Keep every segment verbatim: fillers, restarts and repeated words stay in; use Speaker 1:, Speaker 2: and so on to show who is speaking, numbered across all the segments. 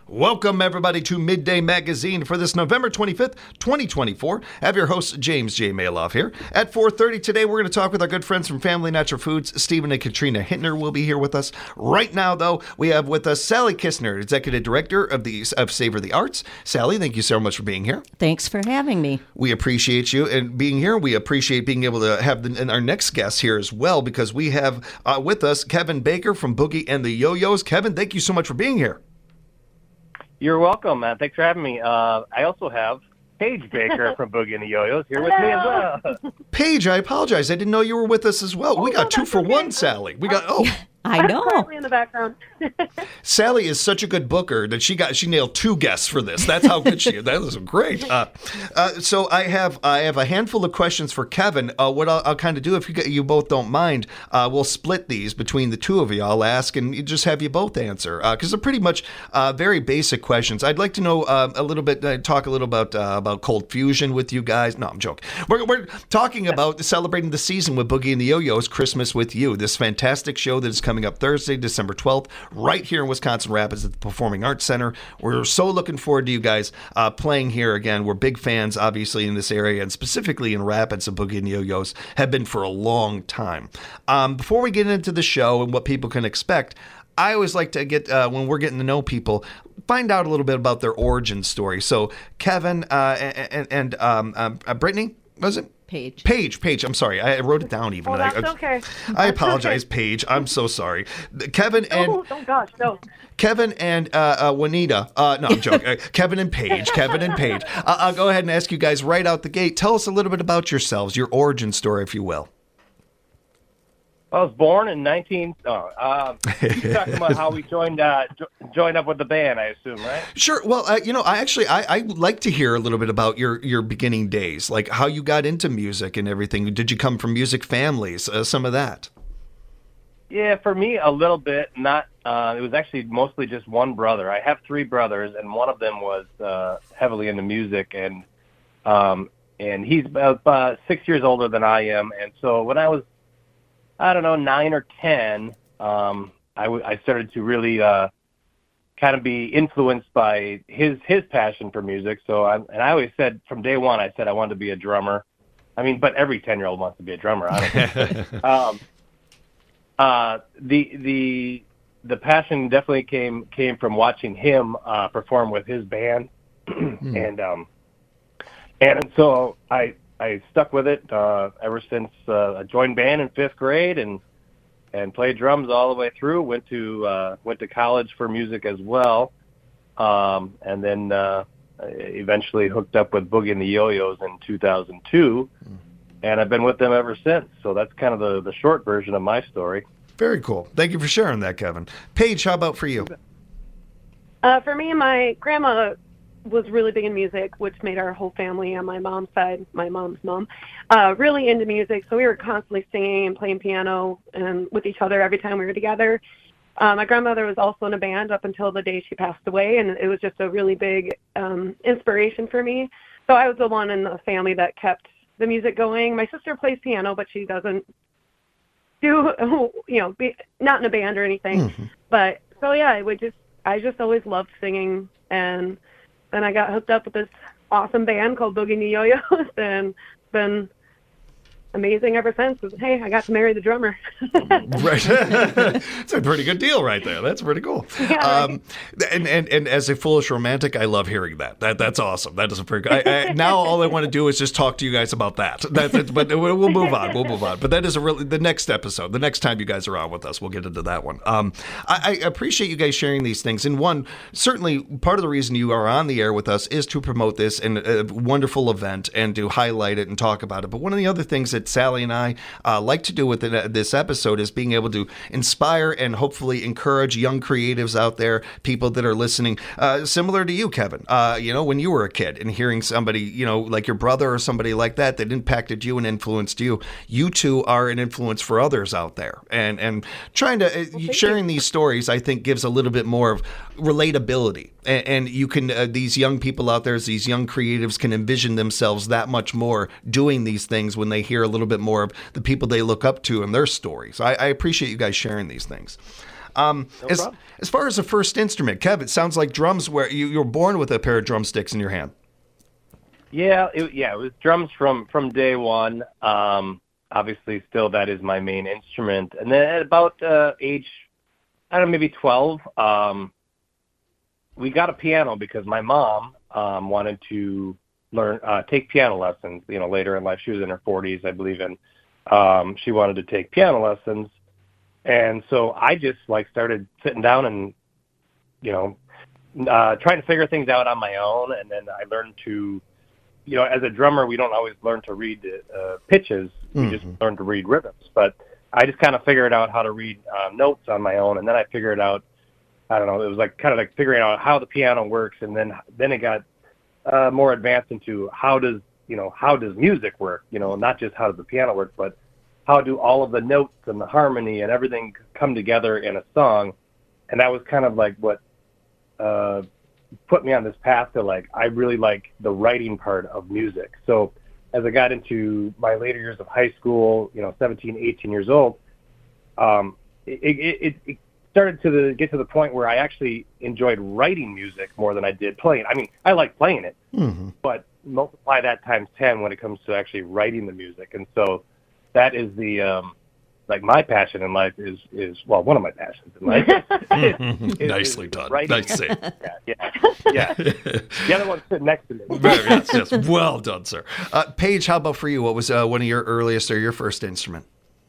Speaker 1: Welcome, everybody, to Midday Magazine for this November twenty-fifth, twenty twenty-four. I have your host, James J. Maloff, here. At four thirty today, we're going to talk with our good friends from Family Natural Foods. Stephen and Katrina Hittner will be here with us. Right now, though, we have with us Sally Kistner, Executive Director of the of Savor the Arts. Sally, thank you so much for being here.
Speaker 2: Thanks for having me.
Speaker 1: We appreciate you and being here. We appreciate being able to have the, and our next guest here as well, because we have uh, with us Kevin Baker from Boogie and the Yo-Yos. Kevin, thank you so much for being here.
Speaker 3: You're welcome, man. Thanks for having me. Uh, I also have Paige Baker from Boogie and the Yo-Yos here with me as well.
Speaker 1: Paige, I apologize. I didn't know you were with us as well. Oh, we got no, two for okay. one, Sally. We got, oh.
Speaker 2: I know.
Speaker 4: In the background.
Speaker 1: Sally is such a good booker that she got she nailed two guests for this. That's how good she is. That was great. Uh, uh, so I have I have a handful of questions for Kevin. Uh, what I'll, I'll kind of do, if you you both don't mind, uh, we'll split these between the two of you. I'll ask and you just have you both answer because uh, they're pretty much uh, very basic questions. I'd like to know uh, a little bit, uh, talk a little about uh, about Cold Fusion with you guys. No, I'm joking. We're we're talking about celebrating the season with Boogie and the Yo-Yos, Christmas with You. This fantastic show that is coming up Thursday, December twelfth, right here in Wisconsin Rapids at the Performing Arts Center. We're so looking forward to you guys uh, playing here again. We're big fans, obviously, in this area, and specifically in Rapids of Boogie and the Yo-Yos, have been for a long time. Um, before we get into the show and what people can expect, I always like to get, uh, when we're getting to know people, find out a little bit about their origin story. So, Kevin uh, and, and um, uh, Brittany, was it?
Speaker 2: Paige.
Speaker 1: Paige, Paige. I'm sorry. I wrote it down even.
Speaker 4: Oh, that's
Speaker 1: I,
Speaker 4: okay.
Speaker 1: I apologize, okay. Paige. I'm so sorry. Kevin and...
Speaker 4: Oh, oh gosh, no.
Speaker 1: Kevin and uh, uh, Juanita. Uh, no, I'm joking. Uh, Kevin and Paige. Kevin and Paige. Uh, I'll go ahead and ask you guys right out the gate. Tell us a little bit about yourselves, your origin story, if you will.
Speaker 3: I was born in nineteen. Oh, uh, you're talking about how we joined uh, jo- joined up with the band, I assume, right?
Speaker 1: Sure. Well, uh, you know, I actually I, I like to hear a little bit about your, your beginning days, like how you got into music and everything. Did you come from music families? Uh, some of that.
Speaker 3: Yeah, for me, a little bit. Not. Uh, it was actually mostly just one brother. I have three brothers, and one of them was uh, heavily into music, and um, and he's about uh, six years older than I am. And so when I was I don't know, nine or ten, um, I, w- I started to really uh, kind of be influenced by his his passion for music. So, I, and I always said from day one, I said I wanted to be a drummer. I mean, but every ten-year-old wants to be a drummer. I don't think. um, uh, the the the passion definitely came came from watching him uh, perform with his band, mm. and um, and so I. I stuck with it uh, ever since uh, I joined band in fifth grade and and played drums all the way through. Went to uh, went to college for music as well, um, and then uh, eventually hooked up with Boogie and the Yo-Yos in two thousand two, mm-hmm. and I've been with them ever since. So that's kind of the, the short version of my story.
Speaker 1: Very cool. Thank you for sharing that, Kevin. Paige, how about for you?
Speaker 4: Uh, for me, my grandma was really big in music, which made our whole family on my mom's side, my mom's mom, uh, really into music. So we were constantly singing and playing piano and with each other every time we were together. Uh, my grandmother was also in a band up until the day she passed away, and it was just a really big um, inspiration for me. So I was the one in the family that kept the music going. My sister plays piano, but she doesn't do, you know, be, not in a band or anything. Mm-hmm. But so yeah, I would just, I just always loved singing, and then I got hooked up with this awesome band called Boogie and the Yo-Yos, and it's been amazing ever since. Hey, I got to marry the drummer.
Speaker 1: Right. It's a pretty good deal right there. That's pretty cool. Yeah, um, and, and and as a foolish romantic, I love hearing that. That That's awesome. That is a pretty good. I, I, now all I want to do is just talk to you guys about that. That's it, but we'll move on. We'll move on. But that is a really, the next episode, the next time you guys are on with us, we'll get into that one. Um, I, I appreciate you guys sharing these things. And one, certainly part of the reason you are on the air with us is to promote this and a wonderful event and to highlight it and talk about it. But one of the other things that Sally and I uh, like to do with it, this episode is being able to inspire and hopefully encourage young creatives out there, people that are listening, uh, similar to you, Kevin. Uh, you know, when you were a kid and hearing somebody, you know, like your brother or somebody like that that impacted you and influenced you, you two are an influence for others out there. And and trying to uh, sharing these stories, I think, gives a little bit more of relatability. And, and you can, uh, these young people out there, these young creatives can envision themselves that much more doing these things when they hear a little bit more of the people they look up to and their stories. I, I appreciate you guys sharing these things. Um,
Speaker 3: No
Speaker 1: as,
Speaker 3: problem.
Speaker 1: as far as the first instrument, Kev, it sounds like drums. Where you, you were born with a pair of drumsticks in your hand.
Speaker 3: Yeah, it, yeah, it was drums from from day one. Um, obviously, still that is my main instrument. And then at about uh, age, I don't know, maybe twelve, um, we got a piano because my mom um, wanted to learn uh, take piano lessons. You know, later in life, she was in her forties, I believe, and um, she wanted to take piano lessons. And so I just like started sitting down and, you know, uh, trying to figure things out on my own. And then I learned to, you know, as a drummer, we don't always learn to read uh, pitches. We mm-hmm. just learn to read rhythms. But I just kind of figured out how to read uh, notes on my own. And then I figured out, I don't know, it was like kind of like figuring out how the piano works. And then, then it got uh, more advanced into how does, you know, how does music work? You know, not just how does the piano work, but how do all of the notes and the harmony and everything come together in a song? And that was kind of like what uh, put me on this path to like, I really like the writing part of music. So as I got into my later years of high school, you know, seventeen, eighteen years old, um, it, it, it started to the, get to the point where I actually enjoyed writing music more than I did playing. I mean, I like playing it, mm-hmm. but multiply that times ten when it comes to actually writing the music. And so that is the, um, like my passion in life is, is well, one of my passions in life. is, is,
Speaker 1: Nicely
Speaker 3: is
Speaker 1: done.
Speaker 3: Writing.
Speaker 1: Nice save.
Speaker 3: Yeah, yeah, yeah. The other one's sitting next to me.
Speaker 1: yes, yes. Well done, sir. Uh, Paige, how about for you? What was uh, one of your earliest or your first instrument?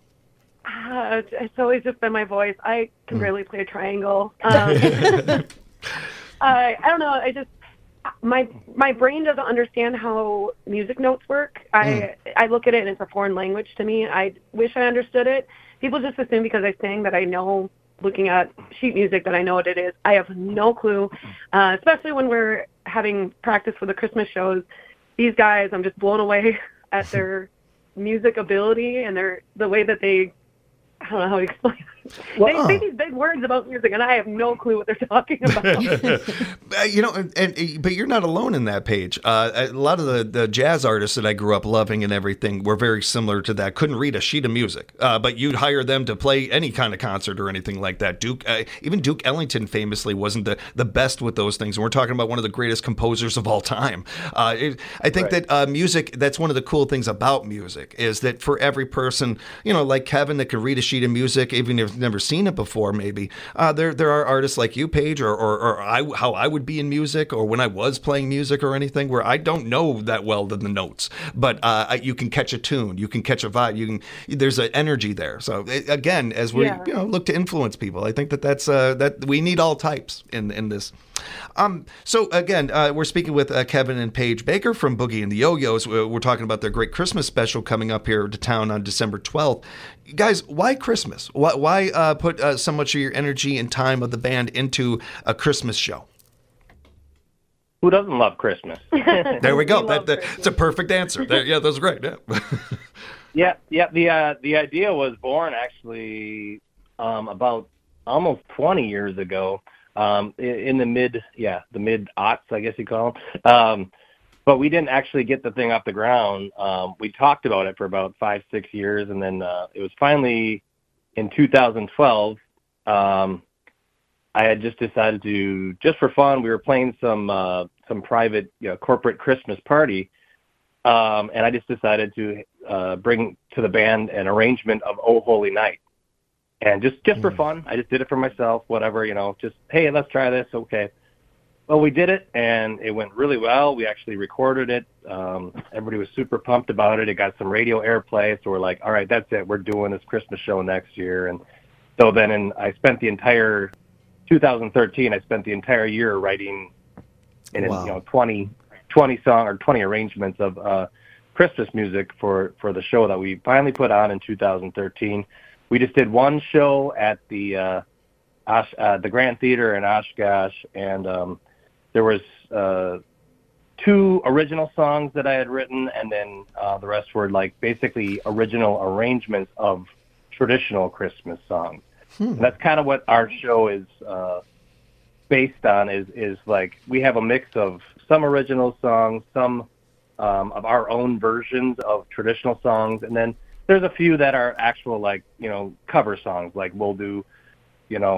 Speaker 4: Uh, it's always just been my voice. I can mm. barely play a triangle. Um, I, I don't know. I just, my my brain doesn't understand how music notes work. I mm. I look at it and it's a foreign language to me. I wish I understood it. People just assume because I sing that I know, looking at sheet music, that I know what it is. I have no clue, uh, especially when we're having practice for the Christmas shows. These guys, I'm just blown away at their music ability and their the way that they, I don't know how to explain it. Well, they say these big words about music, and I have no clue what they're talking about.
Speaker 1: you know, and, and but you're not alone in that, Paige. Uh, a lot of the, the jazz artists that I grew up loving and everything were very similar to that. Couldn't read a sheet of music, uh, but you'd hire them to play any kind of concert or anything like that. Duke, uh, even Duke Ellington famously wasn't the, the best with those things. And we're talking about one of the greatest composers of all time. Uh, it, I think right. that uh, music, that's one of the cool things about music, is that for every person, you know, like Kevin that could read a sheet of music, even if never seen it before, maybe uh, there there are artists like you, Paige, or, or or I how I would be in music, or when I was playing music or anything, where I don't know that well the, the notes, but uh, you can catch a tune, you can catch a vibe, you can. There's an energy there. So it, again, as we yeah. you know look to influence people, I think that that's uh, that we need all types in in this. Um, so again, uh, we're speaking with uh, Kevin and Paige Baker from Boogie and the Yo-Yos. We're, we're talking about their great Christmas special coming up here to town on December twelfth. Guys, why Christmas? Why, why uh, put uh, so much of your energy and time of the band into a Christmas show?
Speaker 3: Who doesn't love Christmas?
Speaker 1: There we go. That, that, that's a perfect answer. There, yeah, that was great. Yeah,
Speaker 3: yeah. yeah the uh, the idea was born actually um, about almost twenty years ago. Um, in the mid, yeah, the mid aughts, I guess you call them. Um, but we didn't actually get the thing off the ground. Um, we talked about it for about five, six years, and then uh, it was finally in two thousand twelve. Um, I had just decided to, just for fun, we were playing some uh, some private, you know, corporate Christmas party, um, and I just decided to uh, bring to the band an arrangement of "Oh Holy Night." And just, just for fun, I just did it for myself, whatever, you know, just, hey, let's try this. Okay. Well, we did it, and it went really well. We actually recorded it. Um, everybody was super pumped about it. It got some radio airplay, so we're like, all right, that's it. We're doing this Christmas show next year. And so then in, I spent the entire two thousand thirteen, I spent the entire year writing in, wow. you know, twenty, twenty song or twenty arrangements of uh, Christmas music for, for the show that we finally put on in two thousand thirteen. We just did one show at the uh, Osh, uh, the Grand Theater in Oshkosh, and um, there was uh, two original songs that I had written, and then uh, the rest were like basically original arrangements of traditional Christmas songs. Hmm. And that's kind of what our show is uh, based on. Is is like we have a mix of some original songs, some um, of our own versions of traditional songs, and then there's a few that are actual, like, you know, cover songs. Like we'll do, you know,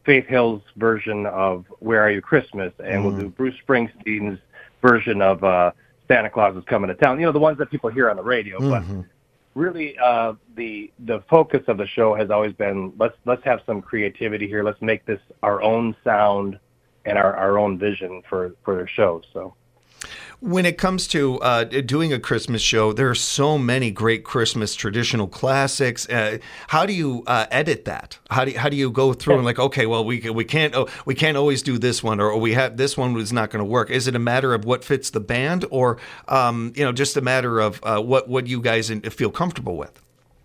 Speaker 3: Faith Hill's version of Where Are You Christmas, and mm. we'll do Bruce Springsteen's version of uh, Santa Claus is Coming to Town. You know, the ones that people hear on the radio. Mm-hmm. But really, uh, the the focus of the show has always been let's let's have some creativity here. Let's make this our own sound and our, our own vision for for the show. So.
Speaker 1: When it comes to uh, doing a Christmas show, there are so many great Christmas traditional classics. Uh, how do you uh, edit that? How do you, how do you go through and like, okay, well, we we can't oh, we can't always do this one, or, or we have this one was not going to work. Is it a matter of what fits the band, or um, you know, just a matter of uh, what what you guys feel comfortable with?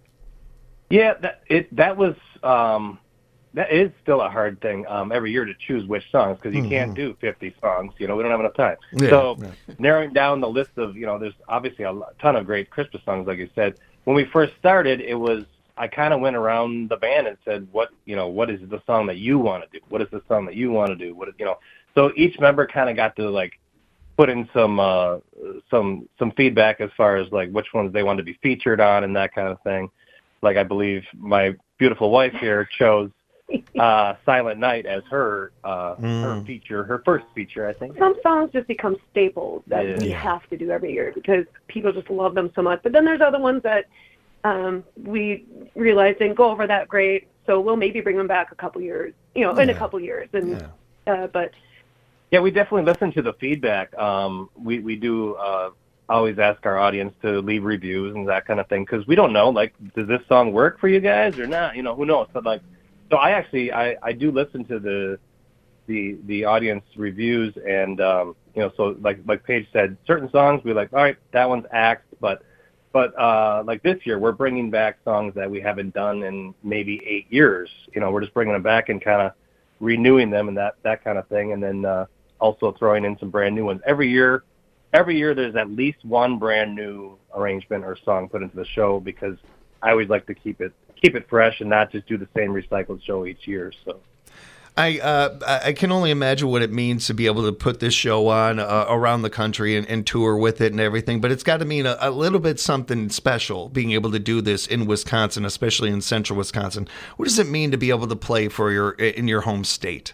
Speaker 3: Yeah, that it that was. Um... That is still a hard thing um, every year to choose which songs, because you mm-hmm. can't do fifty songs. You know, we don't have enough time. Yeah, so yeah. narrowing down the list of, you know, there's obviously a ton of great Christmas songs, like you said. When we first started, it was, I kind of went around the band and said, what, you know, what is the song that you want to do? What is the song that you want to do? What is, you know, so each member kind of got to, like, put in some, uh, some, some feedback as far as, like, which ones they wanted to be featured on and that kind of thing. Like, I believe my beautiful wife here chose uh, Silent Night as her uh, mm. her feature, her first feature, I think.
Speaker 4: Some songs just become staples that yeah. we have to do every year because people just love them so much. But then there's other ones that um, we realize didn't go over that great, so we'll maybe bring them back a couple years, you know, yeah. in a couple years. And yeah. uh, but
Speaker 3: yeah, we definitely listen to the feedback. Um, we we do uh, always ask our audience to leave reviews and that kind of thing because we don't know, like, does this song work for you guys or not? You know, who knows? But like. So I actually I, I do listen to the the the audience reviews and um, you know, so like like Paige said, certain songs we're like, all right, that one's axed, but but uh, like this year we're bringing back songs that we haven't done in maybe eight years. You know, we're just bringing them back and kind of renewing them and that that kind of thing, and then uh, also throwing in some brand new ones every year. Every year there's at least one brand new arrangement or song put into the show because I always like to keep it keep it fresh and not just do the same recycled show each year. So,
Speaker 1: I uh, I can only imagine what it means to be able to put this show on uh, around the country and, and tour with it and everything. But it's got to mean a, a little bit something special being able to do this in Wisconsin, especially in central Wisconsin. What does it mean to be able to play for your in your home state?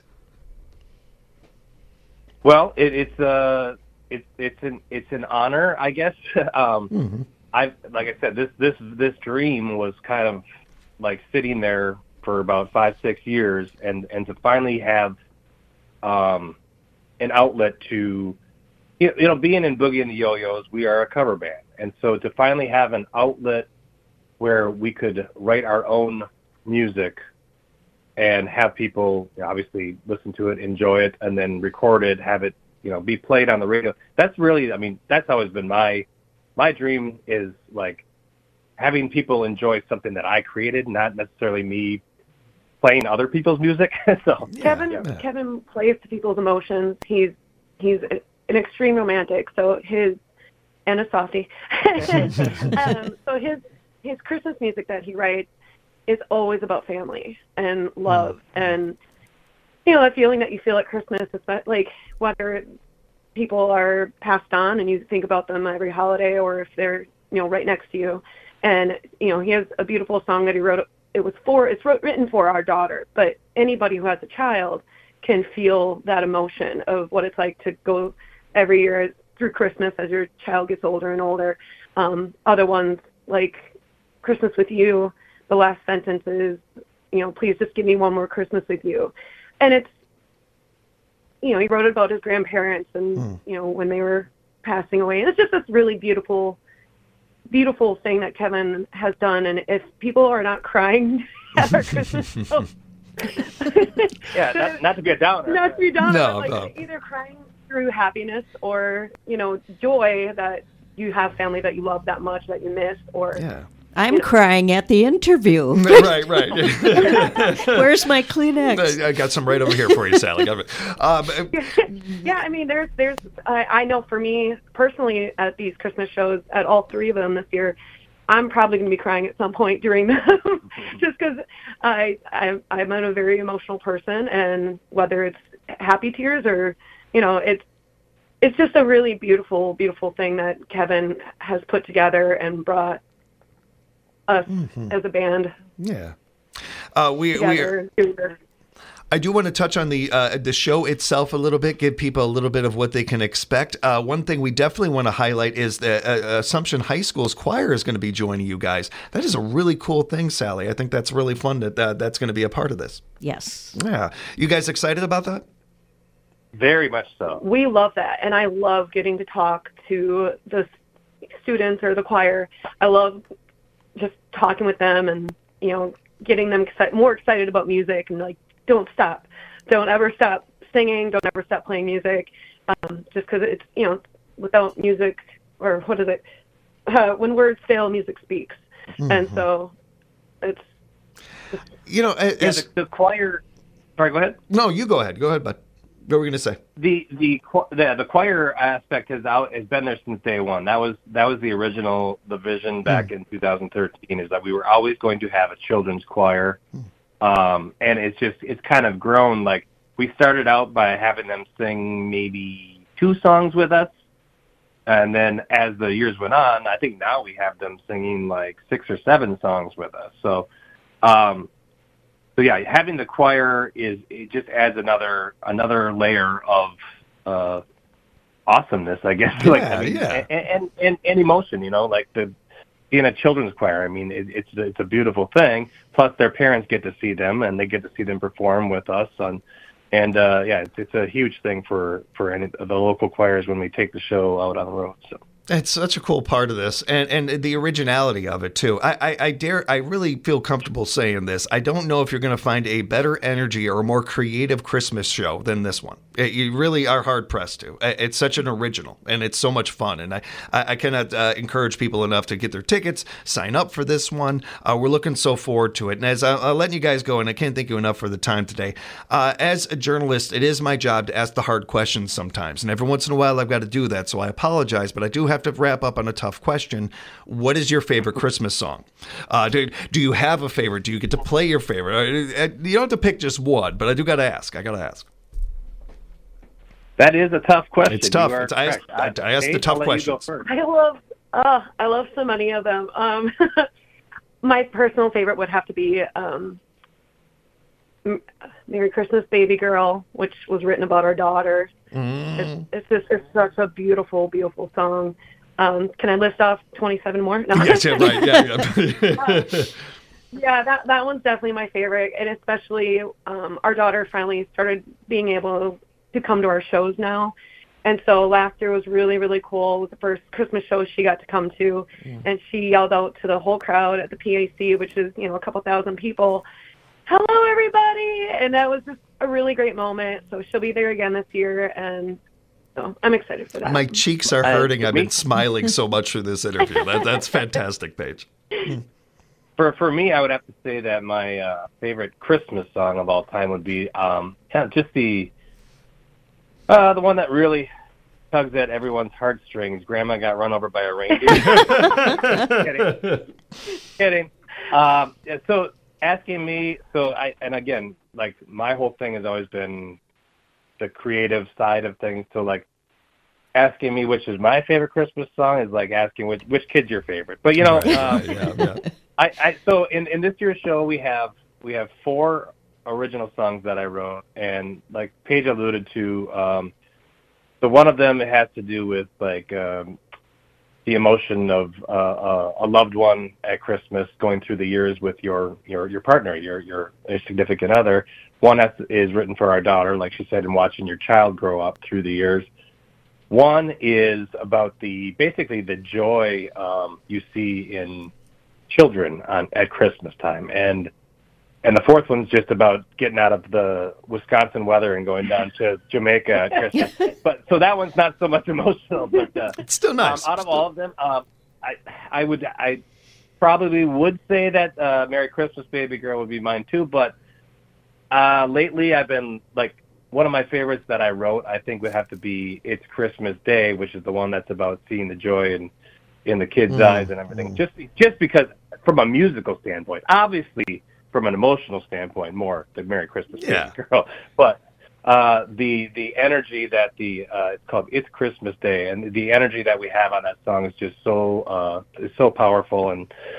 Speaker 3: Well, it, it's uh it's it's an it's an honor, I guess. um, mm-hmm. I like I said, this this this dream was kind of like sitting there for about five, six years, and, and to finally have um, an outlet to, you know, being in Boogie and the Yo-Yos, we are a cover band. And so to finally have an outlet where we could write our own music and have people obviously listen to it, enjoy it, and then record it, have it, you know, be played on the radio. That's really, I mean, that's always been my, my dream is like, having people enjoy something that I created, not necessarily me playing other people's music. so
Speaker 4: Kevin
Speaker 3: yeah.
Speaker 4: Kevin plays to people's emotions. He's he's an extreme romantic. So his and a softie. um, so his his Christmas music that he writes is always about family and love mm. and you know that feeling that you feel at Christmas. It's like whether people are passed on and you think about them every holiday, or if they're you know right next to you. And, you know, he has a beautiful song that he wrote. It was for, it's written for our daughter, but anybody who has a child can feel that emotion of what it's like to go every year through Christmas as your child gets older and older. Um, other ones, like Christmas with You, the last sentence is, you know, please just give me one more Christmas with you. And it's, you know, he wrote about his grandparents and, mm. you know, when they were passing away. And it's just this really beautiful beautiful thing that Kevin has done, and if people are not crying at our Christmas show,
Speaker 3: yeah, not, not to be a downer,
Speaker 4: not to be a downer,
Speaker 1: no,
Speaker 4: like
Speaker 1: no.
Speaker 4: either crying through happiness or you know joy that you have family that you love that much that you miss, or
Speaker 1: yeah.
Speaker 2: I'm you know. crying at the interview.
Speaker 1: Right, right.
Speaker 2: Where's my Kleenex?
Speaker 1: I got some right over here for you, Sally. Um,
Speaker 4: yeah, I mean, there's, there's. I, I know for me personally, at these Christmas shows, at all three of them this year, I'm probably going to be crying at some point during them, just because I, I, I'm a very emotional person, and whether it's happy tears or, you know, it's, it's just a really beautiful, beautiful thing that Kevin has put together and brought us mm-hmm. as a band.
Speaker 1: Yeah. Uh, we, we are, I do want to touch on the uh, the show itself a little bit, give people a little bit of what they can expect. Uh, one thing we definitely want to highlight is that uh, Assumption High School's choir is going to be joining you guys. That is a really cool thing, Sally. I think that's really fun that uh, that's going to be a part of this.
Speaker 2: Yes.
Speaker 1: Yeah. You guys excited about that?
Speaker 3: Very much so.
Speaker 4: We love that, and I love getting to talk to the students or the choir. I love just talking with them and, you know, getting them exci- more excited about music and, like, don't stop. Don't ever stop singing. Don't ever stop playing music. Um, just because it's, you know, without music, or what is it? Uh, when words fail, music speaks. Mm-hmm. And so it's, it's...
Speaker 1: You know, as,
Speaker 3: yeah, the, the choir... Sorry, go ahead.
Speaker 1: No, you go ahead. Go ahead, bud. What were we going to say?
Speaker 3: The the the the choir aspect has out has been there since day one. That was that was the original the vision back mm. in two thousand thirteen, is that we were always going to have a children's choir, mm. um, and it's just it's kind of grown. Like, we started out by having them sing maybe two songs with us, and then as the years went on, I think now we have them singing like six or seven songs with us. So. Um, So yeah, having the choir is it just adds another another layer of uh, awesomeness, I guess.
Speaker 1: Yeah,
Speaker 3: like, I mean,
Speaker 1: yeah.
Speaker 3: and, and, and and emotion, you know, like the being a children's choir. I mean, it, it's it's a beautiful thing. Plus, their parents get to see them, and they get to see them perform with us. On, and uh, yeah, it's, it's a huge thing for for any, the local choirs when we take the show out on the road. So.
Speaker 1: It's such a cool part of this, and, and the originality of it too. I, I, I dare, I really feel comfortable saying this. I don't know if you're going to find a better energy or a more creative Christmas show than this one. It, you really are hard pressed to. It's such an original, and it's so much fun. And I, I, I cannot uh, encourage people enough to get their tickets, sign up for this one. Uh, we're looking so forward to it. And as I, I'll let you guys go, and I can't thank you enough for the time today. Uh, as a journalist, it is my job to ask the hard questions sometimes, and every once in a while I've got to do that. So I apologize, but I do have to wrap up on a tough question. What is your favorite Christmas song? Uh, do, do you have a favorite? Do you get to play your favorite? You don't have to pick just one, but I do got to ask. I got to ask.
Speaker 3: That is a tough question.
Speaker 1: It's tough. It's, I asked, I, I asked the tough questions.
Speaker 4: I love, oh, I love so many of them. Um, my personal favorite would have to be um, "Merry Christmas, Baby Girl," which was written about our daughter. Mm. It's, it's just it's such a beautiful, beautiful song. Um, can I list off twenty-seven more? No.
Speaker 1: Yes, yeah, right. Yeah, yeah.
Speaker 4: uh, yeah, that that one's definitely my favorite, and especially um, our daughter finally started being able to come to our shows now, and so last year was really, really cool. It was the first Christmas show she got to come to, yeah. and she yelled out to the whole crowd at the P A C, which is, you know, a couple thousand people, "Hello, everybody!" And that was just a really great moment. So she'll be there again this year, and so I'm excited for that.
Speaker 1: My cheeks are hurting. Uh, I've been smiling so much through this interview. That, that's fantastic, Paige.
Speaker 3: For for me, I would have to say that my uh, favorite Christmas song of all time would be um, yeah, just the uh, the one that really tugs at everyone's heartstrings. Grandma Got Run Over by a Reindeer. Kidding. Kidding. Um, so asking me, so I and again, like, my whole thing has always been the creative side of things. So, like, asking me which is my favorite Christmas song is like asking which which kid's your favorite. But you know,
Speaker 1: right.
Speaker 3: um,
Speaker 1: yeah, yeah.
Speaker 3: I, I so in, in this year's show we have we have four original songs that I wrote, and like Paige alluded to, um, so one of them has to do with like um, the emotion of uh, uh, a loved one at Christmas going through the years with your your your partner, your your, your significant other. One has, is written for our daughter, like she said, and watching your child grow up through the years. One is about the basically the joy um, you see in children on at Christmas time, and and the fourth one's just about getting out of the Wisconsin weather and going down to Jamaica at Christmas. But so that one's not so much emotional, but uh,
Speaker 1: it's still nice.
Speaker 3: Um, out of
Speaker 1: still...
Speaker 3: all of them, uh, I I would I probably would say that uh, "Merry Christmas, Baby Girl" would be mine too. But uh, lately, I've been like. One of my favorites that I wrote, I think, would have to be "It's Christmas Day," which is the one that's about seeing the joy in, in the kids' mm. eyes and everything. Mm. Just just because, from a musical standpoint, obviously from an emotional standpoint, more the "Merry Christmas,
Speaker 1: yeah.
Speaker 3: Baby Girl." But uh, the the energy that the uh, it's called "It's Christmas Day," and the energy that we have on that song is just so uh, is so powerful and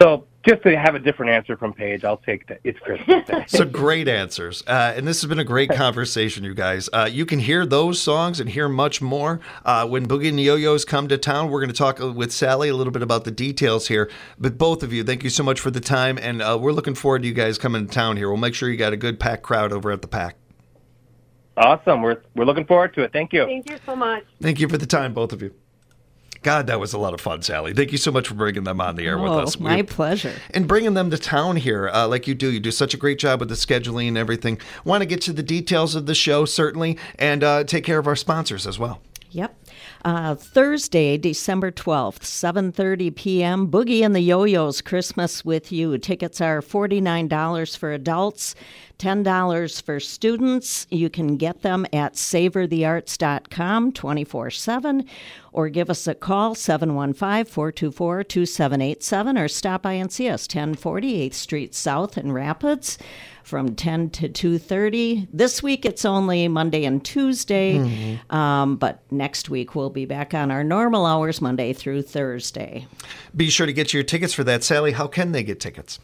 Speaker 3: So just to have a different answer from Paige, I'll take that. It's Christmas Day.
Speaker 1: So great answers. Uh, and this has been a great conversation, you guys. Uh, you can hear those songs and hear much more uh, when Boogie and the Yo-Yos come to town. We're going to talk with Sally a little bit about the details here. But both of you, thank you so much for the time. And uh, we're looking forward to you guys coming to town here. We'll make sure you got a good packed crowd over at the Pack.
Speaker 3: Awesome. We're we're looking forward to it. Thank you.
Speaker 4: Thank you so much.
Speaker 1: Thank you for the time, both of you. God, that was a lot of fun, Sally. Thank you so much for bringing them on the air
Speaker 2: oh,
Speaker 1: with us.
Speaker 2: My
Speaker 1: we,
Speaker 2: pleasure.
Speaker 1: And bringing them to town here, uh, like you do. You do such a great job with the scheduling and everything. Want to get to the details of the show, certainly, and uh, take care of our sponsors as well.
Speaker 2: Yep. Uh, Thursday, December twelfth, seven thirty p.m., Boogie and the Yo-Yos, Christmas with You. Tickets are forty-nine dollars for adults, ten dollars for students. You can get them at savor the arts dot com twenty-four seven, or give us a call, seven one five, four two four, two seven eight seven, or stop by and see us, ten forty eighth Street South in Rapids, from ten to two thirty. This week it's only Monday and Tuesday, mm-hmm. um, but next week we'll be back on our normal hours, Monday through Thursday.
Speaker 1: Be sure to get your tickets for that. Sally, how can they get tickets?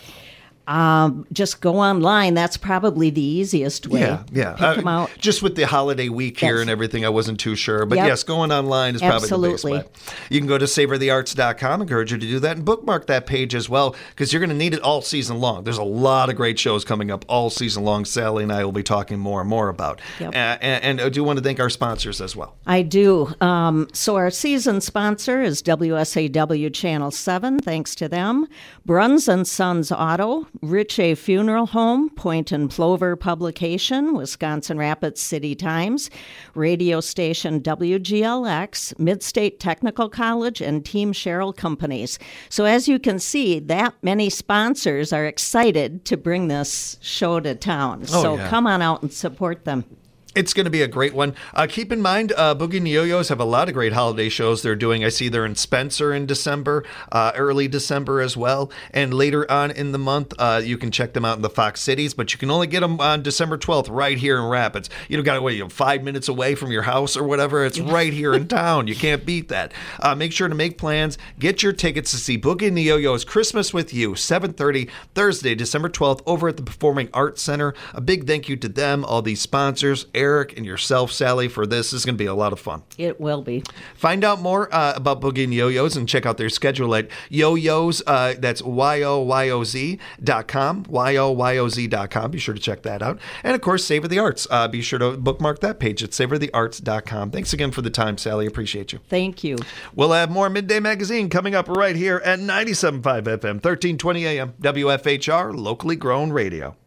Speaker 2: Um, just go online. That's probably the easiest way.
Speaker 1: Yeah, yeah.
Speaker 2: Pick
Speaker 1: Uh,
Speaker 2: them out.
Speaker 1: Just with the holiday week here
Speaker 2: Yes.
Speaker 1: and everything, I wasn't too sure. But
Speaker 2: Yep.
Speaker 1: yes, going online is probably
Speaker 2: Absolutely.
Speaker 1: the best way. You can go to savor the arts dot com. Encourage you to do that and bookmark that page as well, because you're going to need it all season long. There's a lot of great shows coming up all season long. Sally and I will be talking more and more about.
Speaker 2: Yep.
Speaker 1: Uh, and, and I do want to thank our sponsors as well.
Speaker 2: I do. Um, so our season sponsor is W S A W Channel seven. Thanks to them. Bruns and Sons Auto, Rich A. Funeral Home, Point and Plover Publication, Wisconsin Rapids City Times, radio station W G L X, Midstate Technical College, and Team Sherrill Companies. So as you can see, that many sponsors are excited to bring this show to town.
Speaker 1: Oh,
Speaker 2: so
Speaker 1: yeah.
Speaker 2: come on out and support them.
Speaker 1: It's going to be a great one. Uh, keep in mind, uh, Boogie and the Yo-Yos have a lot of great holiday shows they're doing. I see they're in Spencer in December, uh, early December as well. And later on in the month, uh, you can check them out in the Fox Cities, but you can only get them on December twelfth right here in Rapids. You don't got to wait, you know, five minutes away from your house or whatever. It's right here in town. You can't beat that. Uh, make sure to make plans. Get your tickets to see Boogie and the Yo-Yos Christmas with You, seven thirty, Thursday, December twelfth, over at the Performing Arts Center. A big thank you to them, all these sponsors, Eric and yourself, Sally, for this. This is going to be a lot of fun.
Speaker 2: It will be.
Speaker 1: Find out more uh, about Boogie and Yo-Yos and check out their schedule at Yo-Yos, uh, that's Y O Y O Z dot com, Y O Y O Z dot com. Be sure to check that out. And, of course, Savor the Arts. Uh, be sure to bookmark that page at savor the arts dot com. Thanks again for the time, Sally. Appreciate you.
Speaker 2: Thank you.
Speaker 1: We'll have more Midday Magazine coming up right here at ninety-seven point five F M, thirteen twenty A M, W F H R, locally grown radio.